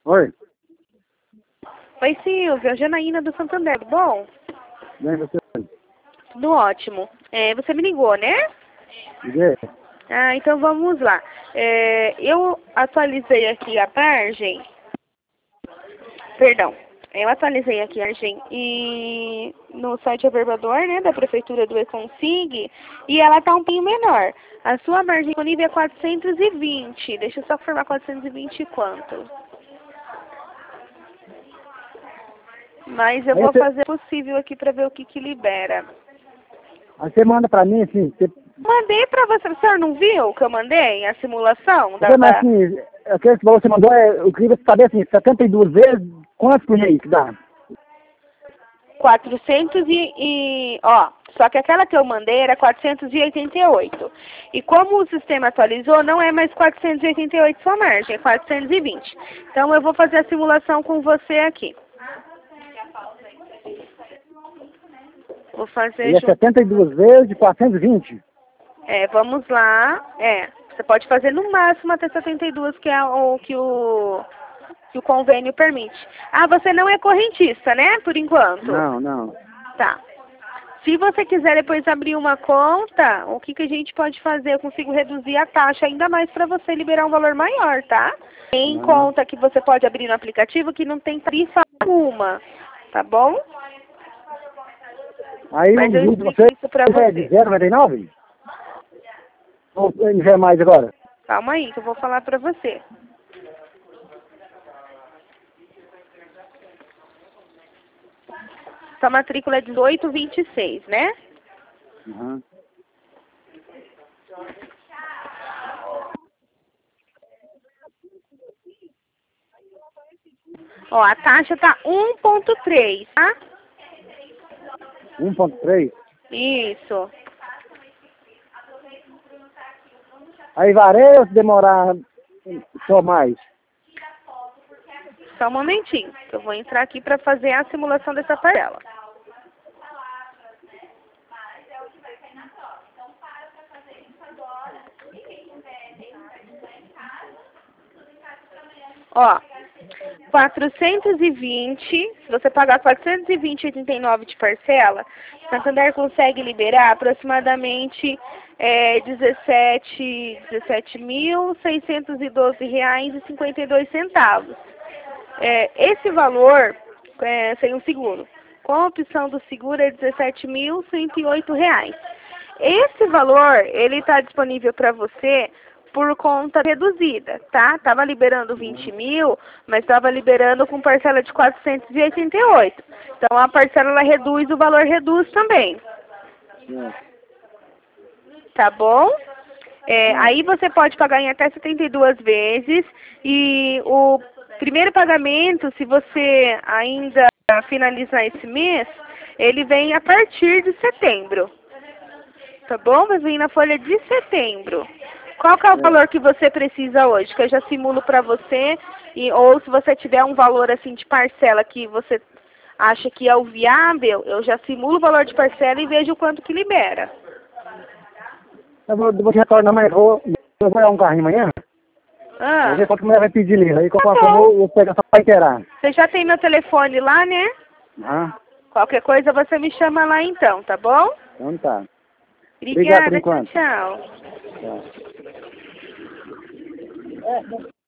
Oi, Oi, Silvia, Janaína do Santander, tudo bom? bem você? Tudo ótimo. Você me ligou, né? Liguei? Ah, então vamos lá. Eu atualizei aqui a margem. Perdão. Eu atualizei aqui a margem no site Averbador, né, da Prefeitura do Econsig, e ela está um pouquinho menor. A sua margem disponível é 420. Deixa eu só formar 420 quanto. Mas eu Aí vou você, fazer o possível aqui para ver o que libera. aí você manda pra mim, assim, Mandei pra você. O senhor não viu que eu mandei a simulação mas assim, aquele valor que você mandou, eu queria saber, assim, 72 vezes, quanto por mês que dá? 400 ó, só que aquela que eu mandei era 488. E como o sistema atualizou, não é mais 488 sua margem, é 420. Então eu vou fazer a simulação com você aqui. Vou fazer E é junto. 72 vezes de 420? Vamos lá. Você pode fazer no máximo até 72, que é o que o convênio permite. Ah, você não é correntista, né? Por enquanto. Não, não. Tá. Se você quiser depois abrir uma conta, o que a gente pode fazer? Eu consigo reduzir a taxa ainda mais para você liberar um valor maior, tá? Tem Não. conta que você pode abrir no aplicativo que não tem tarifa alguma, tá bom? Aí Mas eu o de explico você isso pra é de você. 0,99? Ou já é mais agora? Calma aí que eu vou falar pra você. Sua matrícula é 1826, né? Uhum. Ó, a taxa tá 1,3, tá? 1,3? Isso. Aí varia ou se demorar só mais? Só um momentinho, que eu vou entrar aqui para fazer a simulação dessa parcela. Ó, 420, se você pagar 420,89 de parcela, Santander consegue liberar aproximadamente 17.612,52 reais. Esse valor, sem o seguro, com a opção do seguro, é 17.108 reais. Esse valor, ele está disponível para você por conta reduzida, tá? Tava liberando 20 mil, mas estava liberando com parcela de 488. Então, a parcela ela reduz, o valor reduz também, tá bom? Aí você pode pagar em até 72 vezes e o primeiro pagamento, se você ainda finalizar esse mês, ele vem a partir de setembro, tá bom? Vai vir na folha de setembro. Qual que é o valor que você precisa hoje? Que eu já simulo para você, ou se você tiver um valor assim de parcela que você acha que é o viável, eu já simulo o valor de parcela e vejo o quanto que libera. Eu vou te retornar, mas eu vou olhar um carrinho amanhã. Vou ver quanto a mulher vai pedir nele. Aí Tá qualquer coisa bom. eu vou pegar só pra inteirar. Você já tem meu telefone lá, né? Ah, Qualquer coisa você me chama lá então, tá bom? então tá. Obrigado por Obrigada, tchau, enquanto. tchau. Tchau.